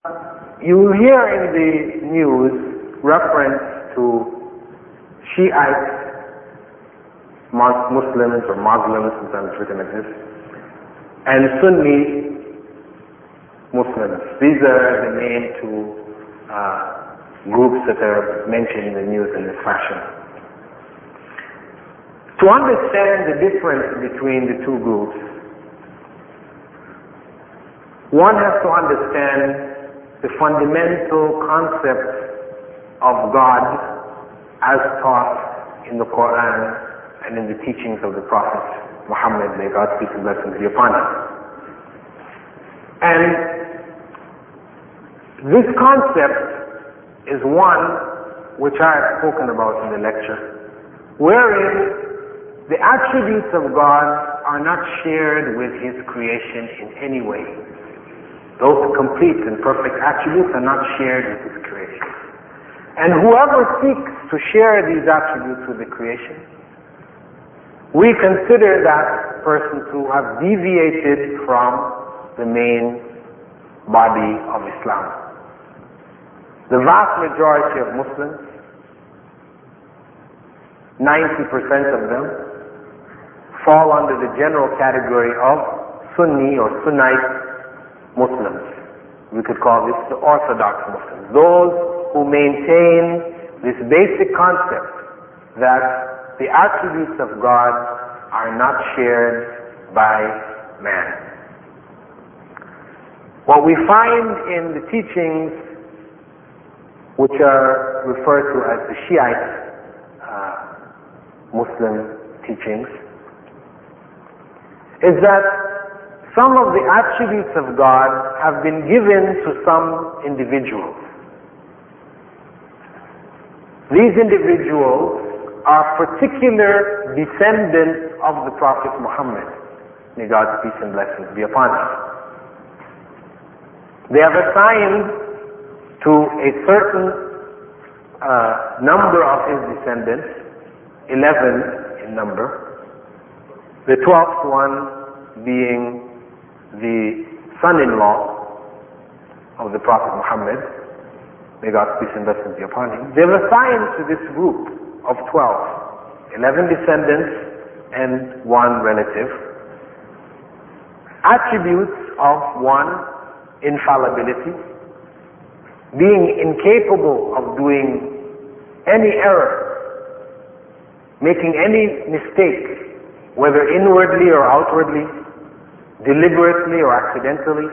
You will hear in the news reference to Shiite Muslims or Muslims, sometimes written like this, and Sunni Muslims. These are the main two groups that are mentioned in the news in this fashion. To understand the difference between the two groups, one has to understand the fundamental concept of God as taught in the Quran and in the teachings of the Prophet Muhammad, may God's peace and blessings be upon him. And this concept is one which I have spoken about in the lecture, wherein the attributes of God are not shared with His creation in any way. Those complete and perfect attributes are not shared with His creation. And whoever seeks to share these attributes with the creation, we consider that person to have deviated from the main body of Islam. The vast majority of Muslims, 90% of them, fall under the general category of Sunni or Sunnite Muslims. We could call this the Orthodox Muslims. Those who maintain this basic concept that the attributes of God are not shared by man. What we find in the teachings which are referred to as the Shiite Muslim teachings is that some of the attributes of God have been given to some individuals. These individuals are particular descendants of the Prophet Muhammad. May God's peace and blessings be upon him. They have assigned to a certain number of his descendants, 11 in number, the 12th one being the son-in-law of the Prophet Muhammad, may God's peace and blessings be upon him. They've assigned to this group of 12, 11 descendants and one relative, attributes of one, infallibility, being incapable of doing any error, making any mistake, whether inwardly or outwardly, deliberately or accidentally,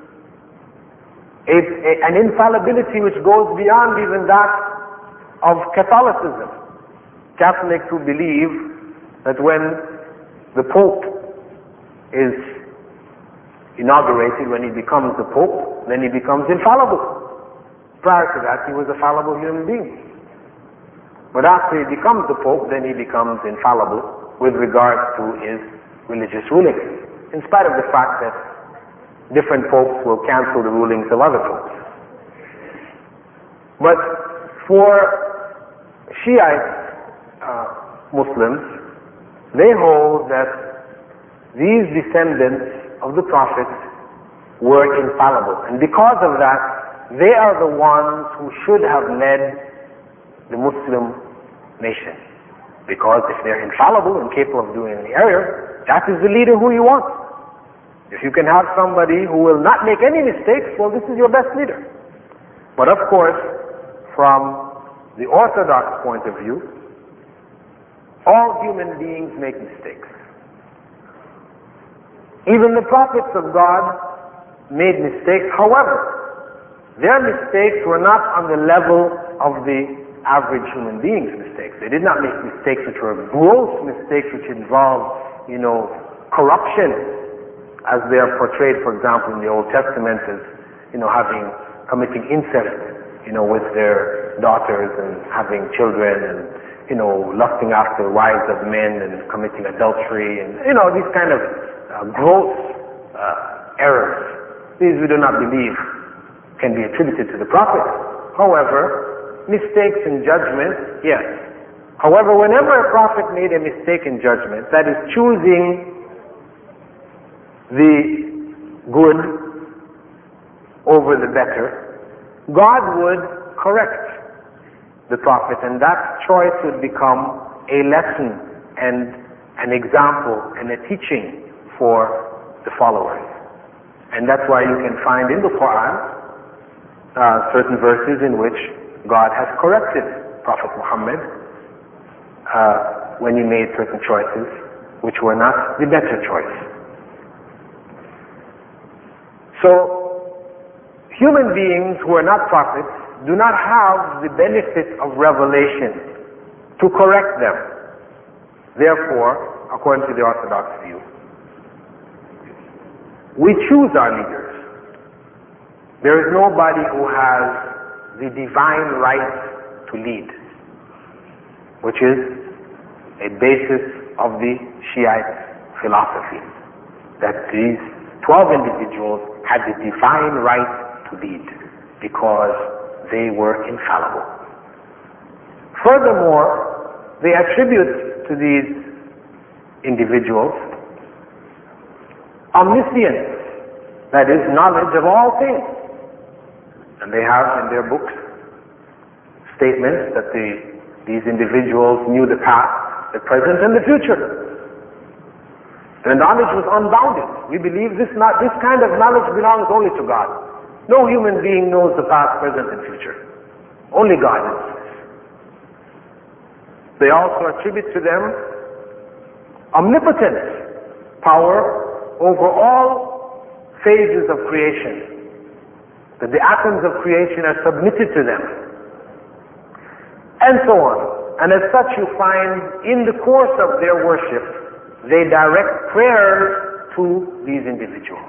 an infallibility which goes beyond even that of Catholicism. Catholics who believe that when the Pope is inaugurated, when he becomes the Pope, then he becomes infallible. Prior to that, he was a fallible human being. But after he becomes the Pope, then he becomes infallible with regards to his religious rulings, in spite of the fact that different popes will cancel the rulings of other popes. But for Shiite Muslims, they hold that these descendants of the prophets were infallible. And because of that, they are the ones who should have led the Muslim nation. Because if they're infallible and capable of doing any error, that is the leader who you want. If you can have somebody who will not make any mistakes, well, this is your best leader. But of course, from the Orthodox point of view, all human beings make mistakes. Even the prophets of God made mistakes. However, their mistakes were not on the level of the average human being's mistakes. They did not make mistakes which were gross mistakes which involved, corruption, as they are portrayed, for example, in the Old Testament as, committing incest, with their daughters and having children and, lusting after wives of men and committing adultery and, these kind of gross errors. These we do not believe can be attributed to the Prophet. However, mistakes in judgment, yes. However, whenever a Prophet made a mistake in judgment, that is choosing the good over the better, God would correct the prophet, and that choice would become a lesson and an example and a teaching for the followers. And that's why you can find in the Quran certain verses in which God has corrected Prophet Muhammad when he made certain choices which were not the better choice. So, human beings who are not prophets do not have the benefit of revelation to correct them. Therefore, according to the Orthodox view, we choose our leaders. There is nobody who has the divine right to lead, which is a basis of the Shiite philosophy, that these 12 individuals had the divine right to lead because they were infallible. Furthermore, they attribute to these individuals omniscience, that is, knowledge of all things. And they have in their books statements that these individuals knew the past, the present, and the future. Their knowledge was unbounded. We believe this kind of knowledge belongs only to God. No human being knows the past, present, and future. Only God knows this. They also attribute to them omnipotence, power over all phases of creation, that the atoms of creation are submitted to them, and so on. And as such, you find in the course of their worship, they direct prayers to these individuals.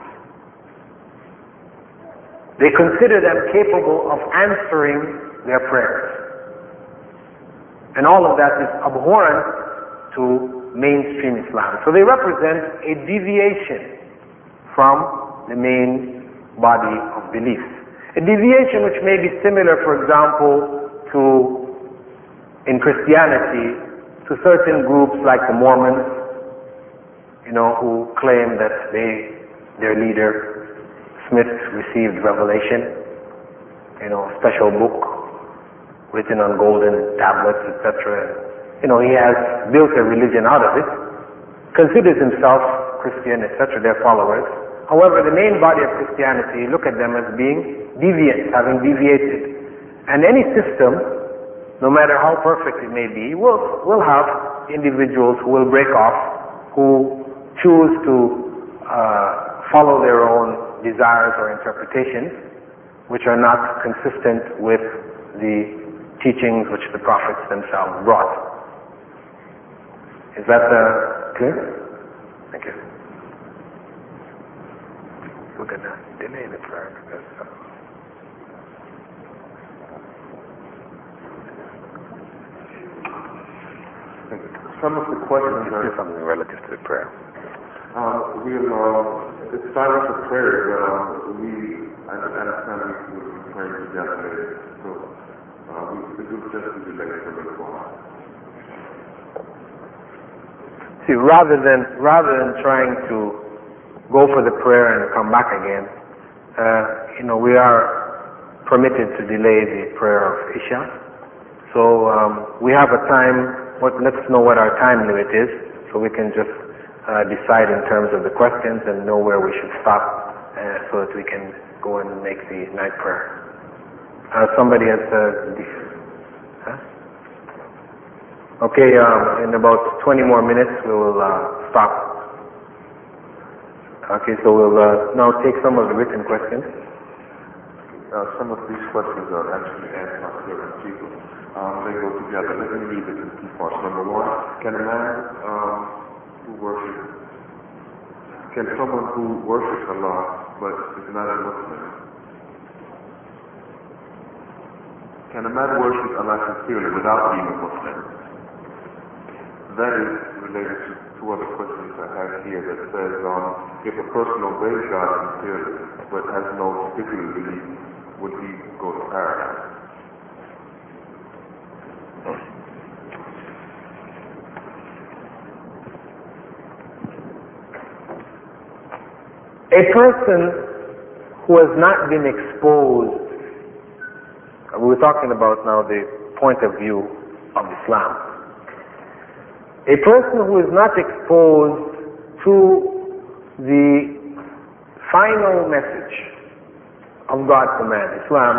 They consider them capable of answering their prayers. And all of that is abhorrent to mainstream Islam. So they represent a deviation from the main body of beliefs. A deviation which may be similar, for example, in Christianity, to certain groups like the Mormons, who claim that their leader, Smith, received revelation, a special book written on golden tablets, etc. He has built a religion out of it, considers himself Christian, etc., their followers. However, the main body of Christianity, look at them as being deviant, having deviated. And any system, no matter how perfect it may be, will have individuals who will break off, who choose to follow their own desires or interpretations, which are not consistent with the teachings which the prophets themselves brought. Is that clear? Thank you. We're going to delay the prayer because some of the questions are something relative to the prayer. It's time for prayer. I understand we will be praying together later. So it will just be delayed a little while. See, rather than trying to go for the prayer and come back again, we are permitted to delay the prayer of Isha. So we have a time. Let's know what our time limit is, so we can just decide in terms of the questions and know where we should stop, so that we can go and make the night prayer. Somebody has Okay, in about 20 more minutes we will stop. Okay, so we'll now take some of the written questions. Some of these questions are actually asked by certain people. They go together. Let me read it in two parts. Number one, can someone who worships Allah but is not a Muslim, can a man worship Allah sincerely without being a Muslim? That is related to two other questions I have here that says, if a person obeys God sincerely but has no particular belief, would he go to paradise? A person who has not been exposed, we're talking about now the point of view of Islam. A person who is not exposed to the final message of God's command, Islam,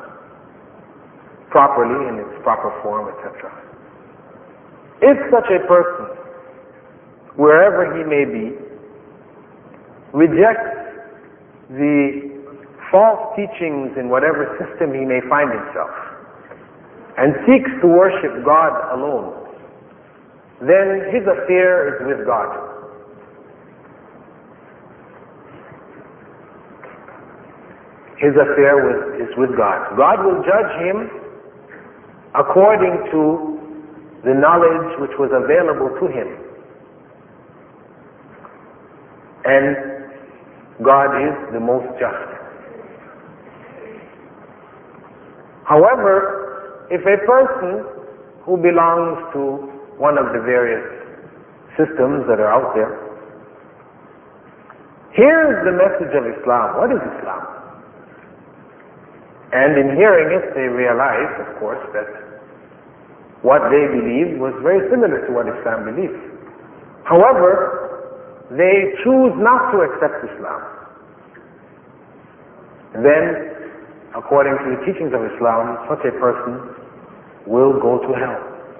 properly in its proper form, etc. If such a person, wherever he may be, rejects the false teachings in whatever system he may find himself, and seeks to worship God alone, then his affair is with God. His affair is with God. God will judge him according to the knowledge which was available to him. And God is the most just. However, if a person who belongs to one of the various systems that are out there hears the message of Islam, what is Islam? And in hearing it, they realize, of course, that what they believed was very similar to what Islam believes. However, they choose not to accept Islam. Then, according to the teachings of Islam, such a person will go to hell.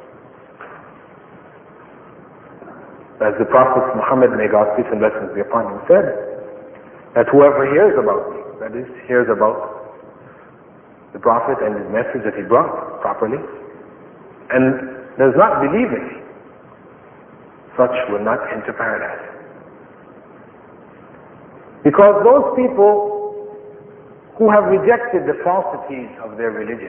As the Prophet Muhammad, may God's peace and blessings be upon him, said, that whoever hears about me, that is, hears about the Prophet and his message that he brought properly, and does not believe in me, such will not enter paradise. Because those people who have rejected the falsities of their religion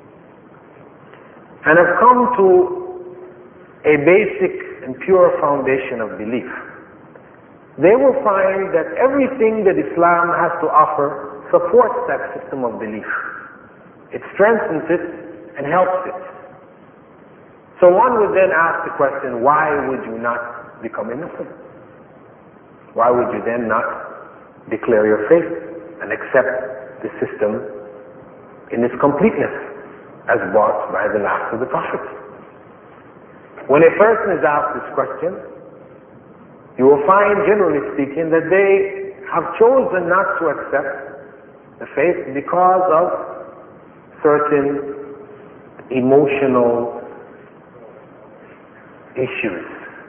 and have come to a basic and pure foundation of belief, they will find that everything that Islam has to offer supports that system of belief. It strengthens it and helps it. So one would then ask the question, why would you not become a Muslim? Why would you then not declare your faith and accept the system in its completeness as brought by the last of the prophets? When a person is asked this question, you will find, generally speaking, that they have chosen not to accept the faith because of certain emotional issues.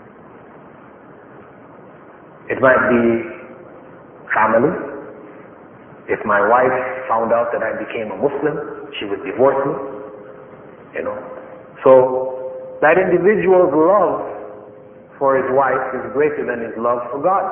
It might be family. If my wife found out that I became a Muslim, she would divorce me, So that individual's love for his wife is greater than his love for God.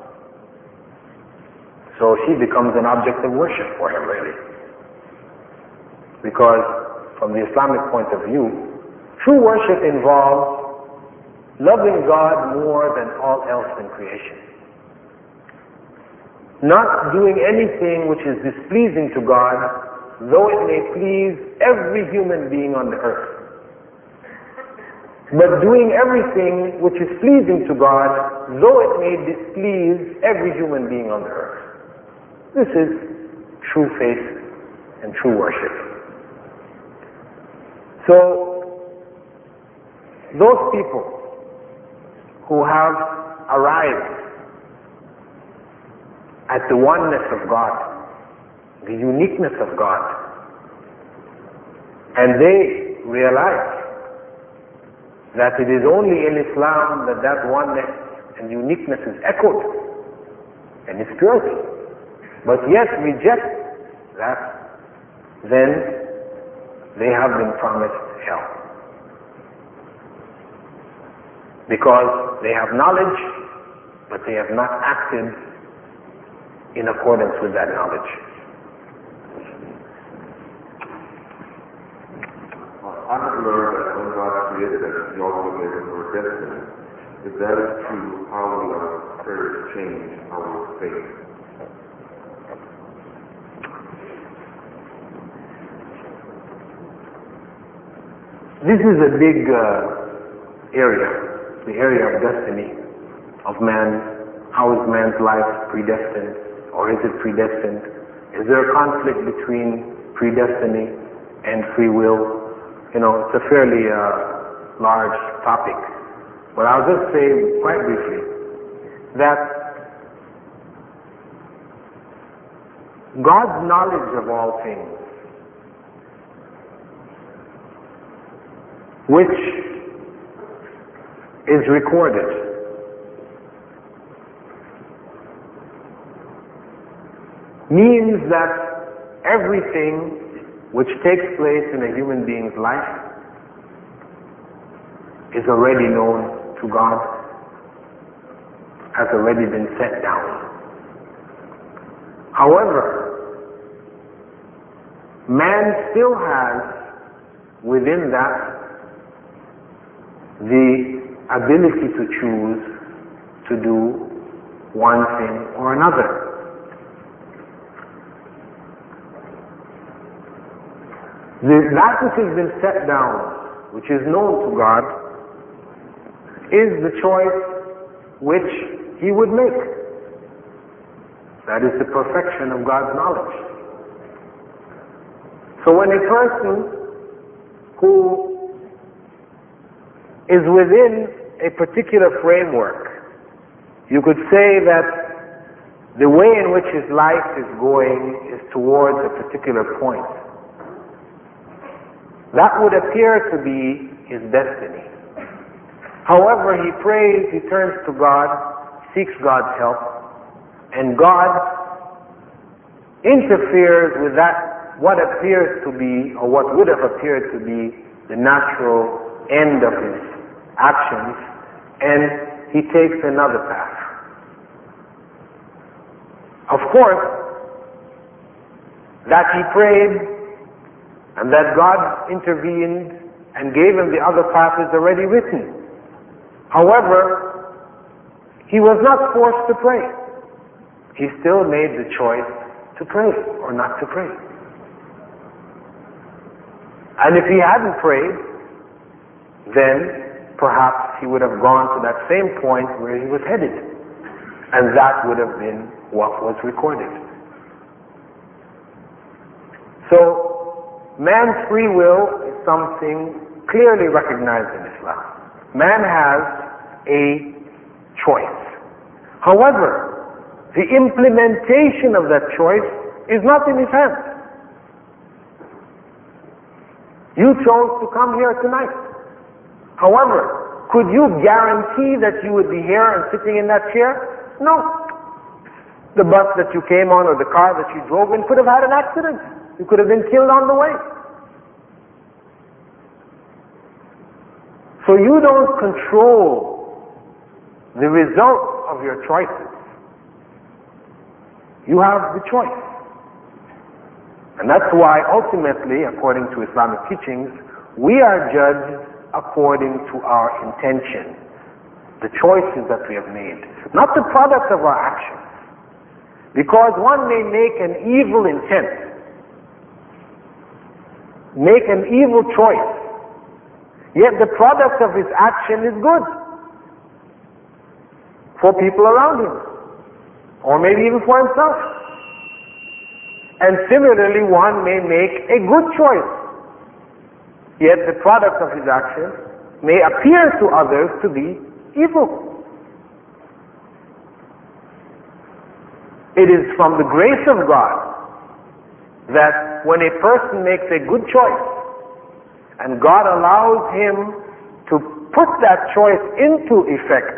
So she becomes an object of worship for him, really. Because from the Islamic point of view, true worship involves loving God more than all else in creation. Not doing anything which is displeasing to God, though it may please every human being on the earth. But doing everything which is pleasing to God, though it may displease every human being on the earth. This is true faith and true worship. So, those people who have arrived at the oneness of God, the uniqueness of God, and they realize that it is only in Islam that that oneness and uniqueness is echoed and its purity, but yet reject that, then they have been promised hell. Because they have knowledge, but they have not acted in accordance with that knowledge. I have learned that when God created us, He also made us our destiny. If that is true, how will our prayers change our faith? This is a big area, the area of destiny, of man. How is man's life predestined, or is it predestined? Is there a conflict between predestiny and free will? It's a fairly large topic. But I'll just say quite briefly that God's knowledge of all things, which is recorded, means that everything which takes place in a human being's life is already known to God, has already been set down. However, man still has within that the ability to choose to do one thing or another. That which has been set down, which is known to God, is the choice which He would make. That is the perfection of God's knowledge. So when a person who is within a particular framework, you could say that the way in which his life is going is towards a particular point. That would appear to be his destiny. However, he prays, he turns to God, seeks God's help, and God interferes with that, what appears to be, or what would have appeared to be, the natural end of his actions, and he takes another path. Of course, that he prayed and that God intervened and gave him the other path is already written. However, he was not forced to pray. He still made the choice to pray or not to pray. And if he hadn't prayed, then perhaps he would have gone to that same point where he was headed. And that would have been what was recorded. So, man's free will is something clearly recognized in Islam. Man has a choice. However, the implementation of that choice is not in his hands. You chose to come here tonight. However, could you guarantee that you would be here and sitting in that chair? No. The bus that you came on or the car that you drove in could have had an accident. You could have been killed on the way. So you don't control the result of your choices. You have the choice. And that's why ultimately, according to Islamic teachings, we are judged according to our intention, the choices that we have made, not the product of our actions. Because one may make an evil intent, make an evil choice, yet the product of his action is good for people around him, or maybe even for himself. And similarly, one may make a good choice, yet the product of his action may appear to others to be evil. It is from the grace of God that when a person makes a good choice and God allows him to put that choice into effect,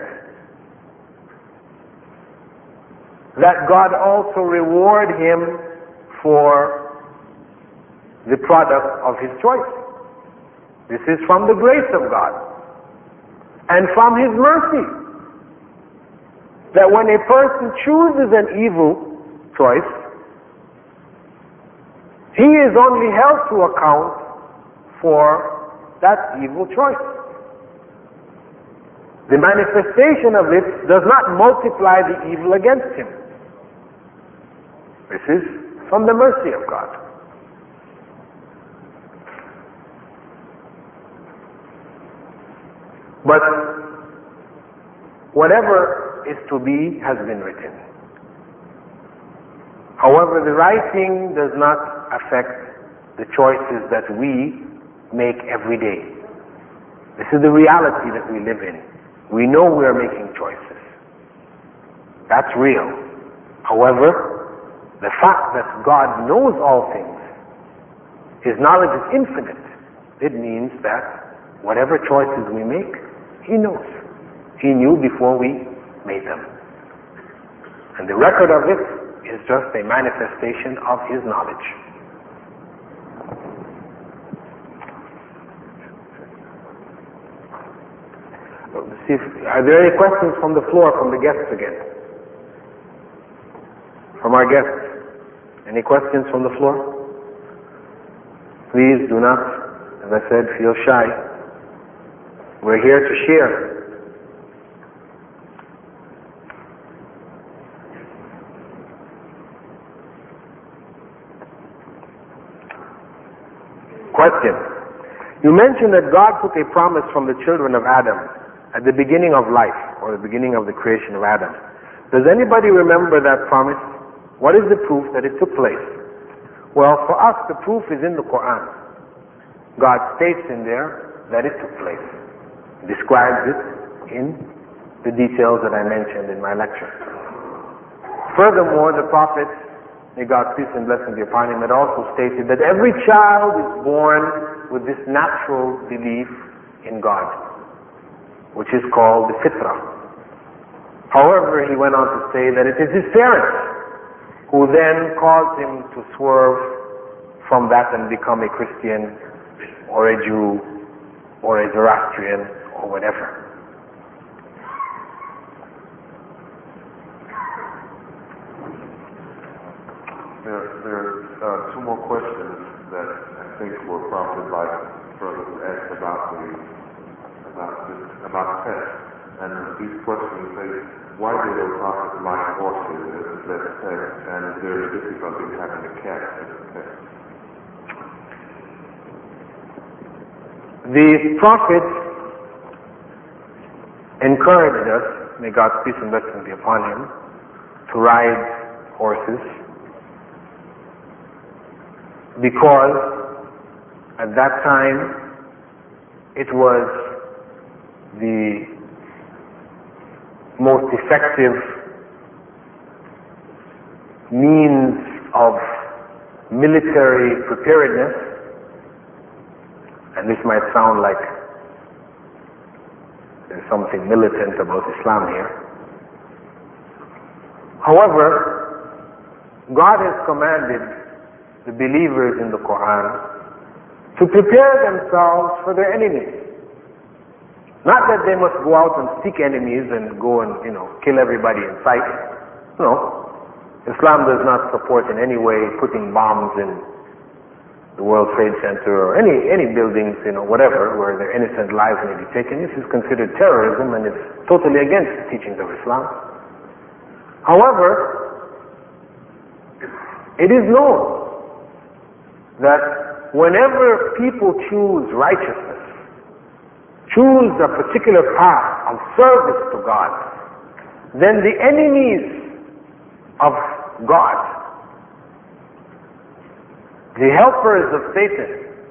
that God also reward him for the product of his choice. This is from the grace of God and from His mercy, that when a person chooses an evil choice, he is only held to account for that evil choice. The manifestation of it does not multiply the evil against him. This is from the mercy of God. But whatever is to be has been written. However, However, the writing does not affect the choices that we make every day. This is the reality that we live in. We know we are making choices. That's real. However, the fact that God knows all things, His knowledge is infinite. It means that whatever choices we make, He knows. He knew before we made them. And the record of it is just a manifestation of His knowledge. Are there any questions from the floor, from the guests again? From our guests? Any questions from the floor? Please do not, as I said, feel shy. We're here to share. Question. You mentioned that God took a promise from the children of Adam at the beginning of life, or the beginning of the creation of Adam. Does anybody remember that promise? What is the proof that it took place? Well, for us, the proof is in the Quran. God states in there that it took place. He describes it in the details that I mentioned in my lecture. Furthermore, the Prophet, may God's peace and blessing be upon him, had also stated that every child is born with this natural belief in God, which is called the fitrah. However, he went on to say that it is his parents who then caused him to swerve from that and become a Christian or a Jew or a Zoroastrian or whatever. There are two more questions that I think were prompted by brothers who asked about pets. And these questions say, why did a prophet like horses as pets, and is there a difficulty in having a cat as a pet? The Prophet encouraged us, may God's peace and blessing be upon him, to ride horses, because at that time it was the most effective means of military preparedness. And this might sound like there's something militant about Islam here. However, God has commanded the believers in the Quran to prepare themselves for their enemies. Not that they must go out and seek enemies and go and, kill everybody in sight. No. Islam does not support in any way putting bombs in the World Trade Center or any buildings, whatever, where their innocent lives may be taken. This is considered terrorism and it's totally against the teachings of Islam. However, it is known that whenever people choose righteousness, choose a particular path of service to God, then the enemies of God, the helpers of Satan,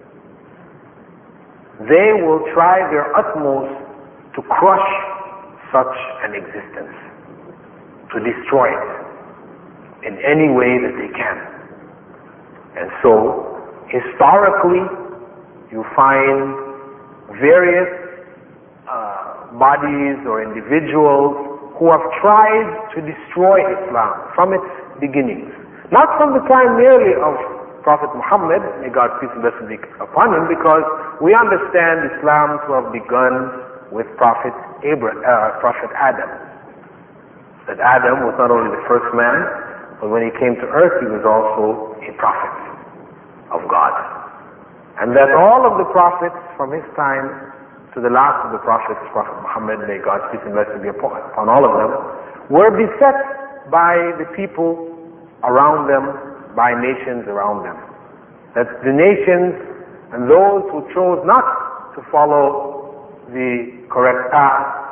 they will try their utmost to crush such an existence, to destroy it in any way that they can. And so, historically, you find various bodies or individuals who have tried to destroy Islam from its beginnings. Not from the time merely of Prophet Muhammad, may God's peace and blessing be upon him, because we understand Islam to have begun with Prophet Adam. That Adam was not only the first man, but when he came to earth, he was also a prophet of God. And that all of the prophets from his time to the last of the prophets, Prophet Muhammad, may God's peace and blessing be upon all of them, were beset by the people around them, by nations around them. That the nations and those who chose not to follow the correct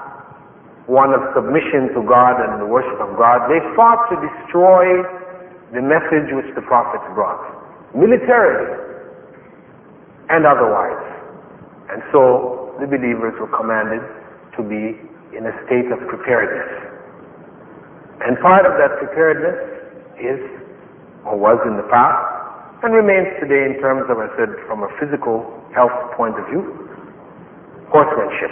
path, one of submission to God and the worship of God, they fought to destroy the message which the prophets brought, militarily and otherwise. And so the believers were commanded to be in a state of preparedness. And part of that preparedness is, or was in the past, and remains today in terms of, I said, from a physical health point of view, horsemanship.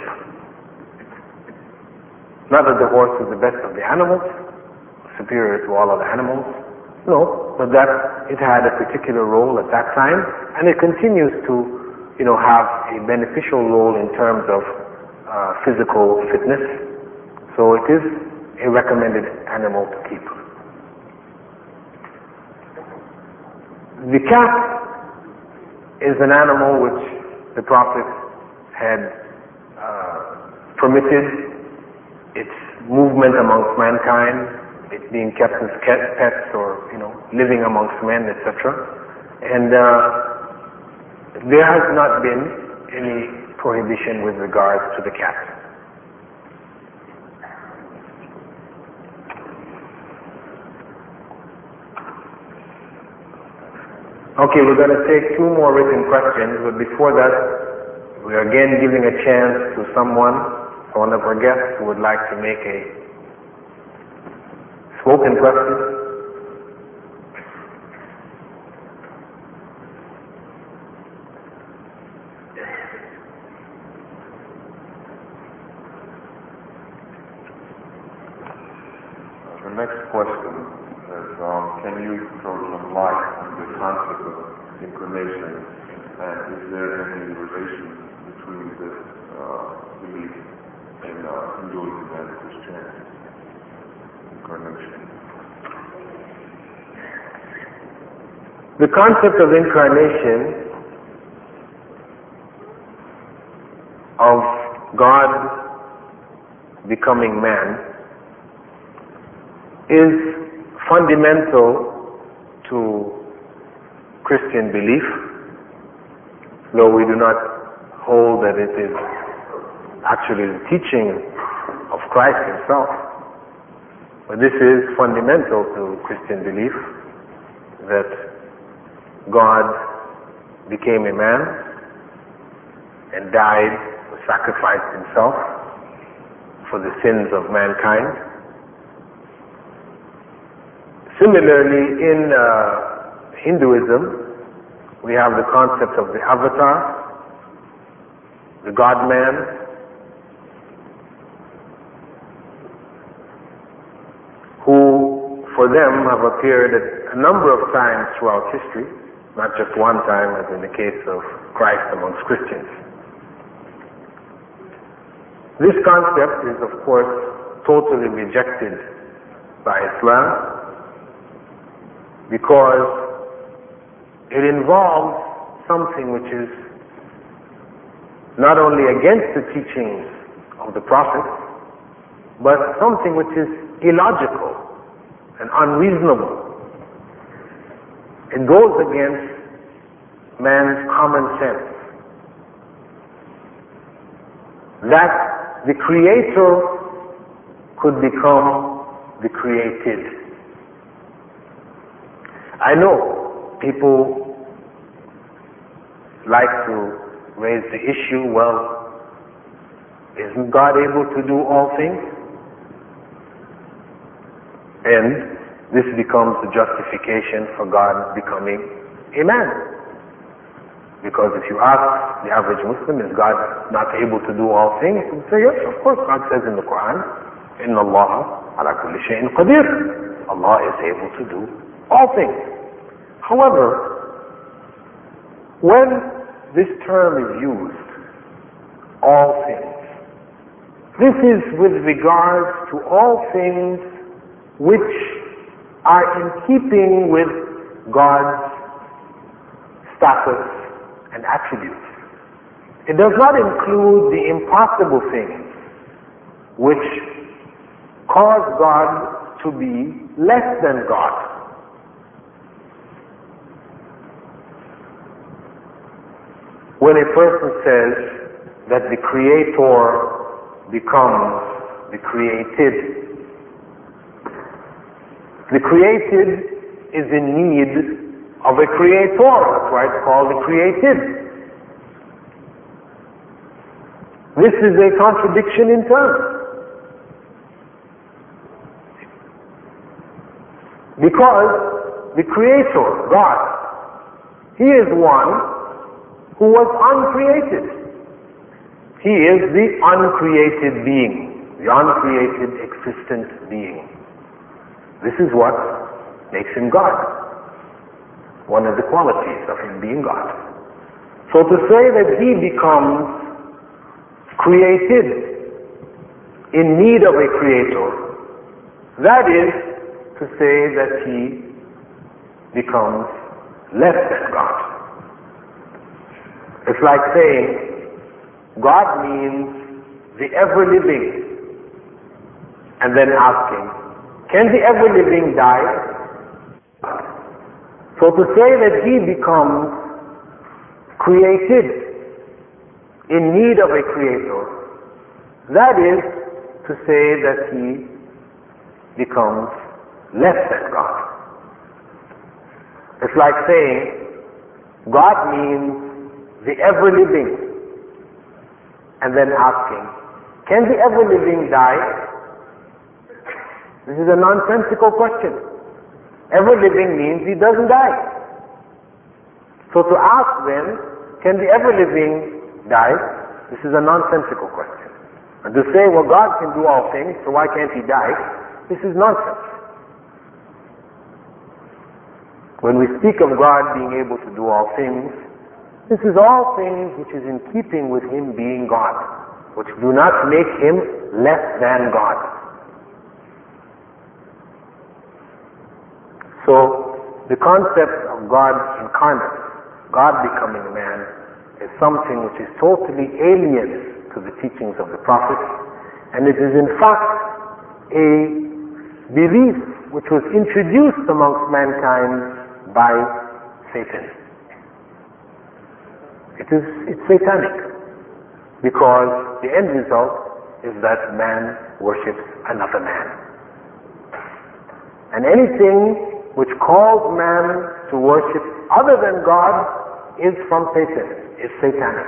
Not that the horse is the best of the animals, superior to all other animals, no, but that it had a particular role at that time, and it continues to, have a beneficial role in terms of physical fitness. So it is a recommended animal to keep. The cat is an animal which the Prophet had permitted its movement amongst mankind, it being kept as pets or, living amongst men, etc. And there has not been any prohibition with regards to the cat. Okay, we're going to take two more written questions, but before that, we are again giving a chance to one of our guests who would like to make a spoken question. The next question is, can you throw some light on the concept of incarnation, and is there any relation between this belief in Hinduism and Christianity? Incarnation. The concept of incarnation, of God becoming man, is fundamental to Christian belief, though we do not hold that it is actually the teaching of Christ himself. But this is fundamental to Christian belief, that God became a man and died, sacrificed himself for the sins of mankind. Similarly, in Hinduism, we have the concept of the avatar, the God-man, who for them have appeared at a number of times throughout history, not just one time as in the case of Christ amongst Christians. This concept is, of course, totally rejected by Islam, because it involves something which is not only against the teachings of the Prophet, but something which is illogical and unreasonable. It goes against man's common sense. That the Creator could become the created. I know people like to raise the issue, well, isn't God able to do all things? And this becomes the justification for God becoming a man. Because if you ask the average Muslim, is God not able to do all things? He would say, yes, of course. God says in the Quran, إِنَّ اللَّهَ عَلَى كُلِّ شَيْءٍ قَدِيرٌ. Allah is able to do all things. However, when this term is used, all things, this is with regards to all things which are in keeping with God's status and attributes. It does not include the impossible things which cause God to be less than God. When a person says that the Creator becomes the created is in need of a creator. That's why it's called the created. This is a contradiction in terms. Because the creator, God, He is one who was uncreated. He is the uncreated being, the uncreated existent being. This is what makes Him God. One of the qualities of Him being God. So to say that He becomes created in need of a creator, that is to say that He becomes less than God. It's like saying God means the ever-living, and then asking, can the ever-living die? So to say that He becomes created in need of a creator, that is to say that He becomes less than God. It's like saying God means the ever-living, and then asking, can the ever-living die? This is a nonsensical question. Ever-living means He doesn't die. So to ask then, can the ever-living die? This is a nonsensical question. And to say, well, God can do all things, so why can't He die? This is nonsense. When we speak of God being able to do all things, this is all things which is in keeping with Him being God, which do not make Him less than God. So, the concept of God incarnate, God becoming man, is something which is totally alien to the teachings of the prophets, and it is in fact a belief which was introduced amongst mankind by Satan. It's satanic, because the end result is that man worships another man. And anything which calls man to worship other than God is from Satan, is satanic.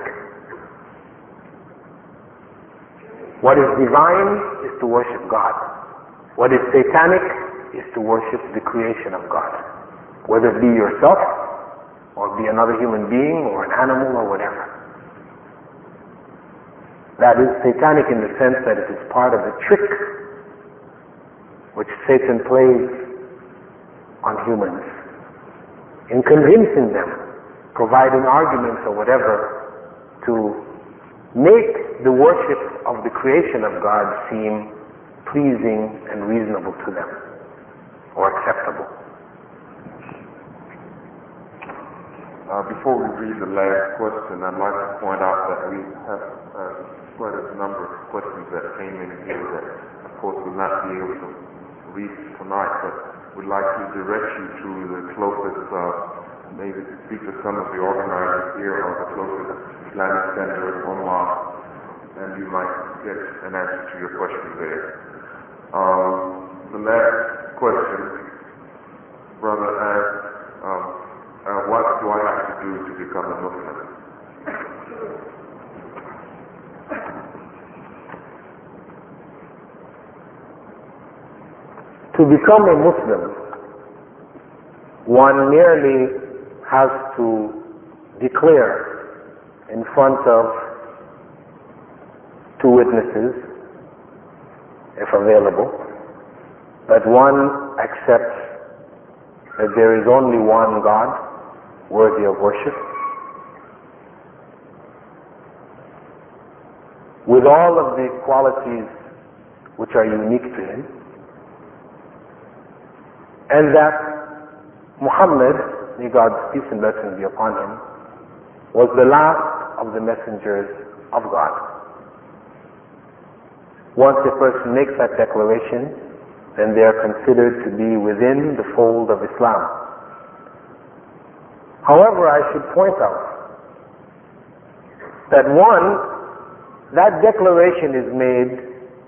What is divine is to worship God. What is satanic is to worship the creation of God, whether it be yourself, or be another human being, or an animal, or whatever. That is satanic in the sense that it is part of the trick which Satan plays on humans in convincing them, providing arguments or whatever, to make the worship of the creation of God seem pleasing and reasonable to them, or acceptable. Before we read the last question, I'd like to point out that we have quite a number of questions that came in here that, of course, we'll not be able to read tonight, but we'd like to direct you to the closest, maybe to speak to some of the organizers here, or the closest Islamic center online, and you might get an answer to your question there. The last question, brother asked, what do I have to do to become a Muslim? To become a Muslim, one merely has to declare in front of two witnesses, if available, that one accepts that there is only one God worthy of worship, with all of the qualities which are unique to Him, and that Muhammad, may God's peace and blessings be upon him, was the last of the messengers of God. Once a person makes that declaration, then they are considered to be within the fold of Islam. However, I should point out that that declaration is made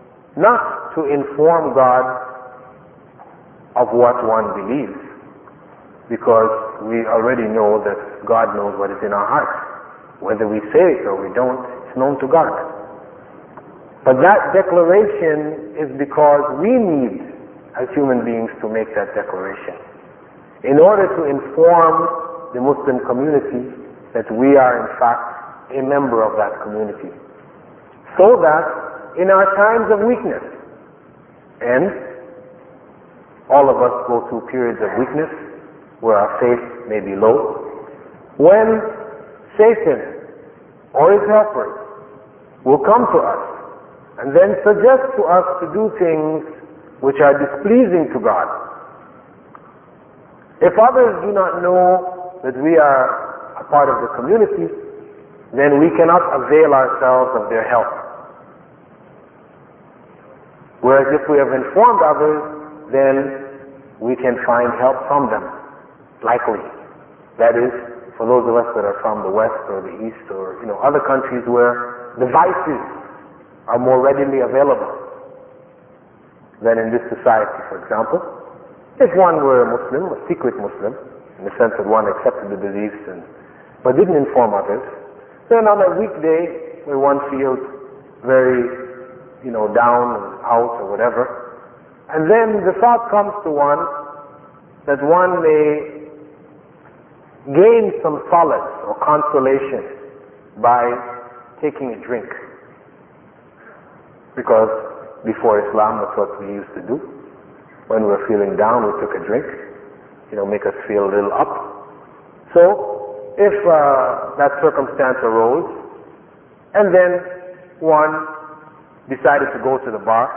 not to inform God of what one believes, because we already know that God knows what is in our hearts. Whether we say it or we don't, it's known to God. But that declaration is because we need, as human beings, to make that declaration in order to inform the Muslim community that we are in fact a member of that community, so that in our times of weakness, and all of us go through periods of weakness where our faith may be low, when Satan or his helpers will come to us and then suggest to us to do things which are displeasing to God. If others do not know that we are a part of the community, then we cannot avail ourselves of their help. Whereas if we have informed others, then we can find help from them, likely. That is, for those of us that are from the West or the East or other countries where the vices are more readily available than in this society, for example. If one were a Muslim, a secret Muslim, in the sense that one accepted the beliefs but didn't inform others, then on a weekday where one feels very, down and out or whatever, and then the thought comes to one that one may gain some solace or consolation by taking a drink. Because before Islam, that's what we used to do. When we were feeling down, we took a drink, make us feel a little up. So, if that circumstance arose, and then one decided to go to the bar,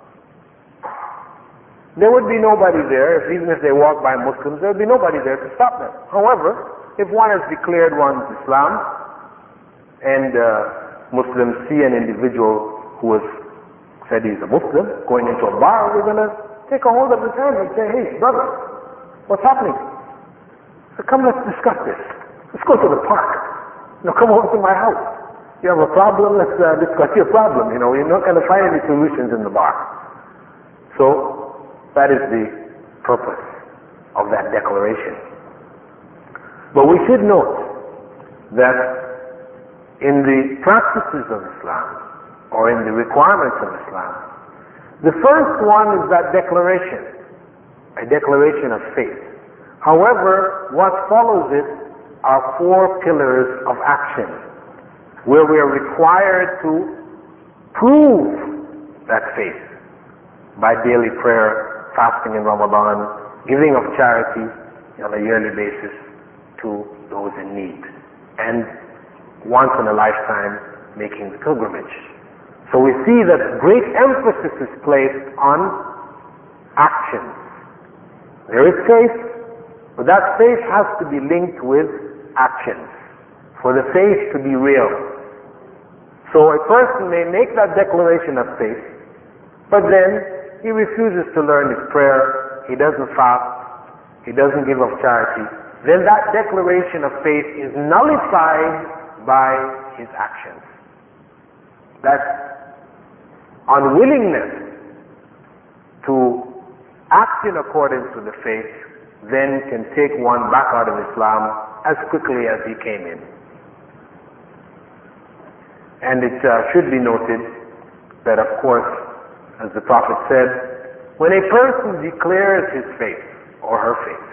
there would be nobody there. Even if they walk by Muslims, there would be nobody there to stop them. However, if one has declared one's Islam, and Muslims see an individual who has said he's a Muslim going into a bar, we're going to take a hold of his hand and say, "Hey, brother, what's happening? So come, let's discuss this. Let's go to the park. Come over to my house. You have a problem, let's discuss your problem. You're not going to find any solutions in the bar." So, that is the purpose of that declaration. But we should note that in the practices of Islam, or in the requirements of Islam, the first one is that declaration, a declaration of faith. However, what follows it are 4 pillars of action, where we are required to prove that faith by daily prayer, fasting in Ramadan, giving of charity on a yearly basis to those in need, and once in a lifetime making the pilgrimage. So we see that great emphasis is placed on actions. There is faith, but that faith has to be linked with actions for the faith to be real. So a person may make that declaration of faith, but then he refuses to learn his prayer, he doesn't fast, he doesn't give of charity. Then that declaration of faith is nullified by his actions. That unwillingness to act in accordance with the faith then can take one back out of Islam as quickly as he came in. And it should be noted that, of course, as the Prophet said, when a person declares his faith or her faith,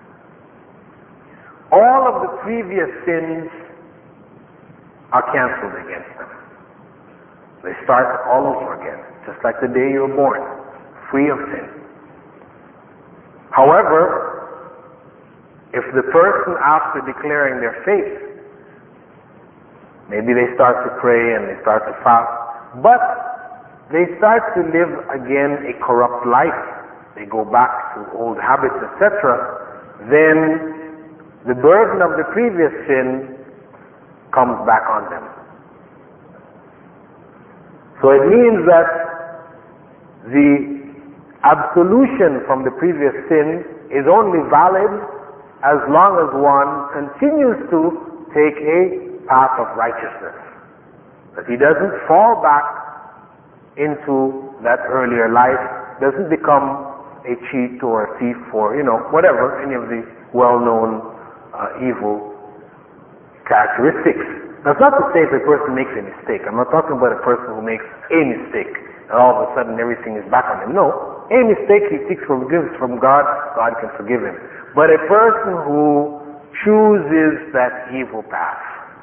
all of the previous sins are cancelled against them. They start all over again, just like the day you were born, free of sin. However, if the person, after declaring their faith, maybe they start to pray and they start to fast, but they start to live again a corrupt life, they go back to old habits, etc., then the burden of the previous sin comes back on them. So it means that the absolution from the previous sin is only valid as long as one continues to take a path of righteousness. That he doesn't fall back into that earlier life, doesn't become a cheat or a thief or, whatever, any of the well-known evil characteristics. That's not to say if a person makes a mistake. I'm not talking about a person who makes a mistake and all of a sudden everything is back on him. No. A mistake, he seeks forgiveness from God, God can forgive him. But a person who chooses that evil path,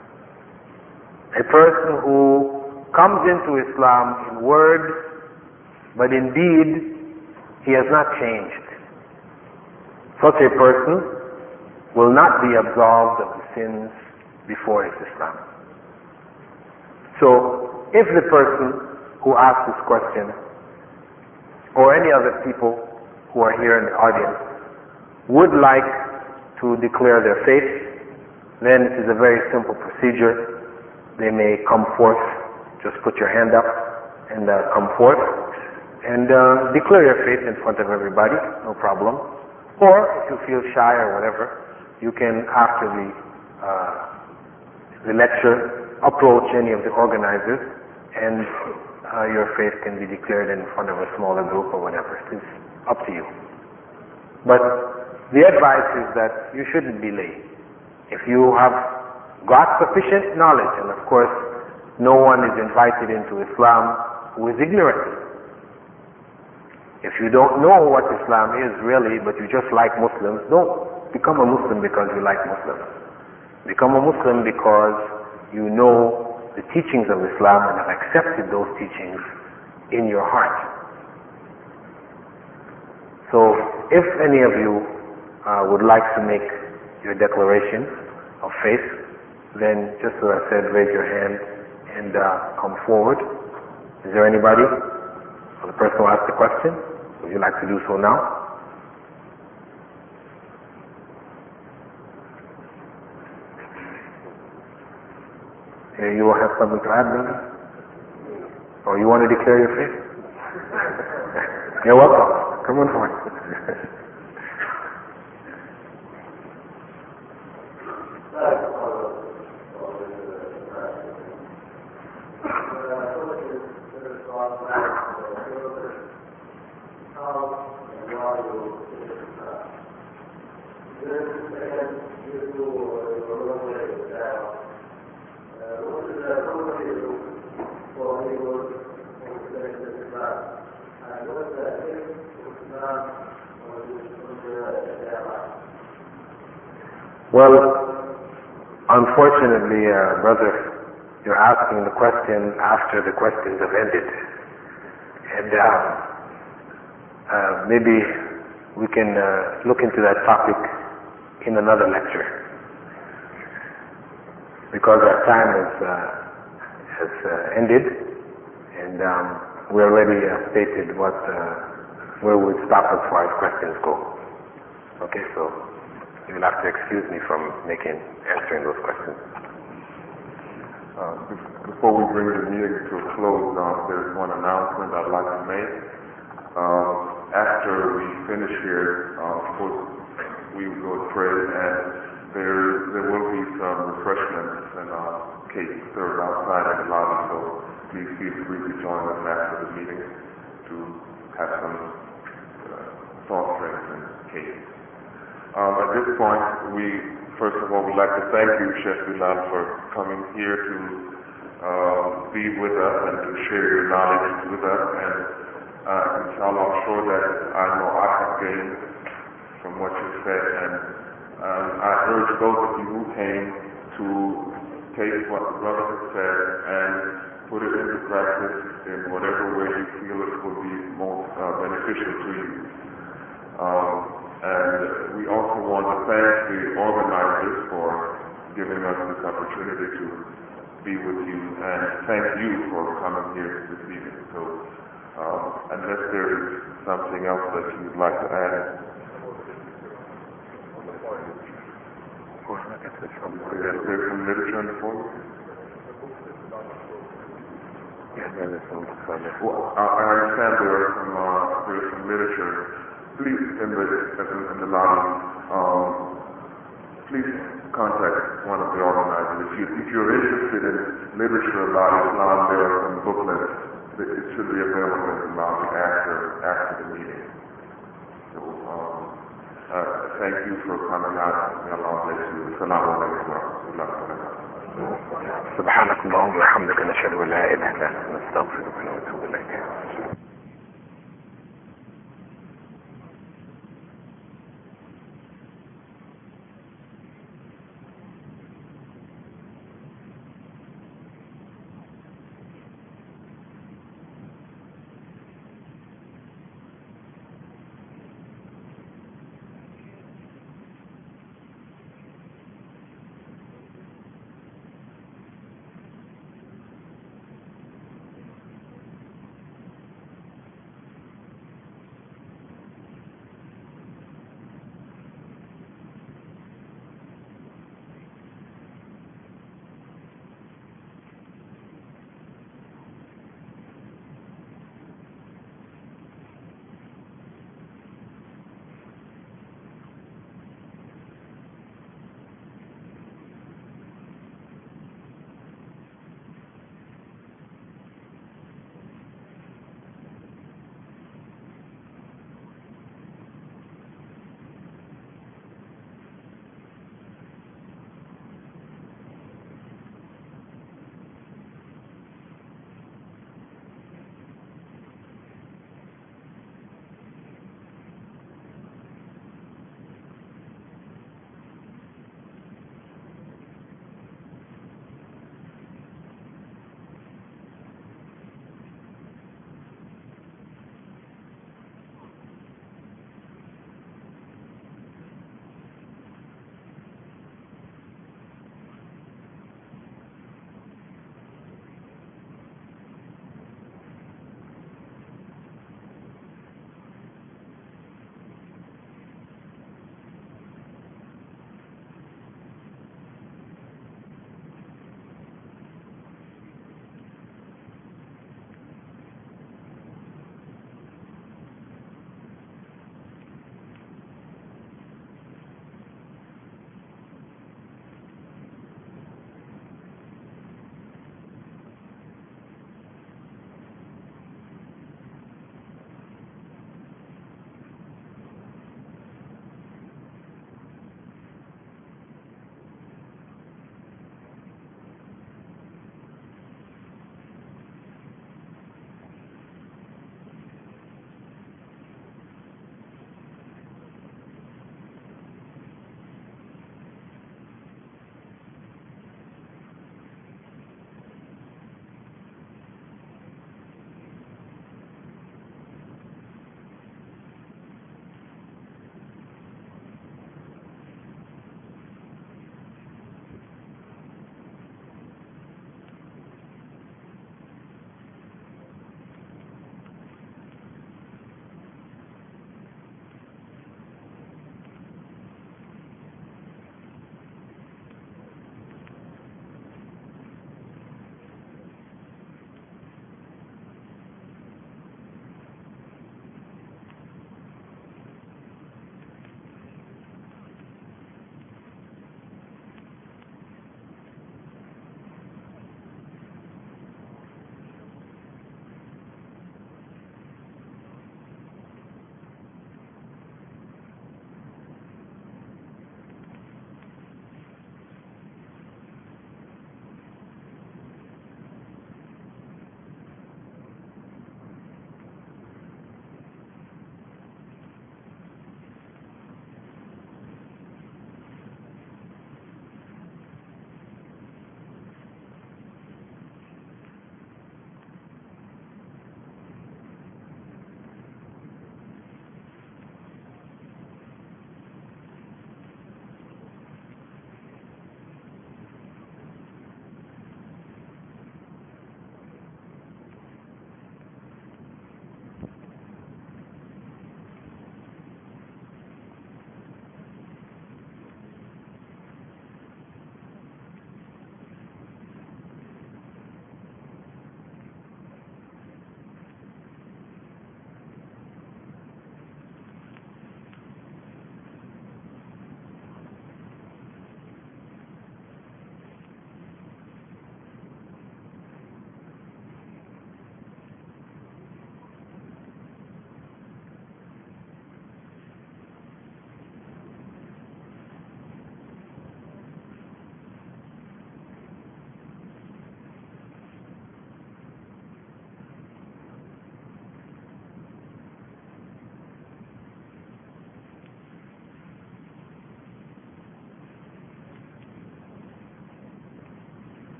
a person who comes into Islam in word, but in deed, he has not changed. Such a person will not be absolved of the sins before his Islam. So, if the person who asked this question, or any other people who are here in the audience, would like to declare their faith, then it is a very simple procedure. They may come forth, just put your hand up and come forth and declare your faith in front of everybody, no problem. Or if you feel shy or whatever, you can, after the lecture, approach any of the organizers and your faith can be declared in front of a smaller group or whatever. It's up to you. But the advice is that you shouldn't be late. If you have got sufficient knowledge, and of course no one is invited into Islam who is ignorant. If you don't know what Islam is really, but you just like Muslims, don't become a Muslim because you like Muslims. Become a Muslim because you know the teachings of Islam and have accepted those teachings in your heart. So, if any of you would like to make your declaration of faith, then just as I said, raise your hand and come forward. Is there anybody? Or the person who asked the question, would you like to do so now? You will have something to add, brother? Or you want to declare your faith? You're welcome. Come on forward. Well, unfortunately, brother, you're asking the question after the questions have ended. And maybe we can look into that topic in another lecture. Because our time has ended, and we already stated where we'd stop as far as questions go. Okay, so you'll have to excuse me from answering those questions. Before we bring the meeting to a close, there's one announcement I'd like to make. After we finish here, of course, we will pray, and there will be some refreshments and cake served outside in the lobby, so please feel free to join us after the meeting to have some soft drinks and cake. At this point, we first of all would like to thank you, Sheikh Bilal, for coming here to be with us and to share your knowledge with us. And inshallah, I'm sure that I know I have gained from what you said. And I urge those of you who came to take what the brother has said and put it into practice in whatever way you feel it will be most beneficial to you. And we also want to thank the organizers for giving us this opportunity to be with you, and thank you for coming here this evening. So, unless there is something else that you would like to add. There's some literature on the floor. Well, I understand there's some literature. Please, in the lobby, please contact one of the organizers. If you're interested in literature about Islam, there are some booklets that it should be available in the lobby after the meeting. So, Thank you for coming out. May Allah bless you. Assalamu alaikum wa rahmatullahi wa barakatuh. سبحانك اللهم وبحمدك نشهد ان لا اله الا انت نستغفرك ونتوب اليك.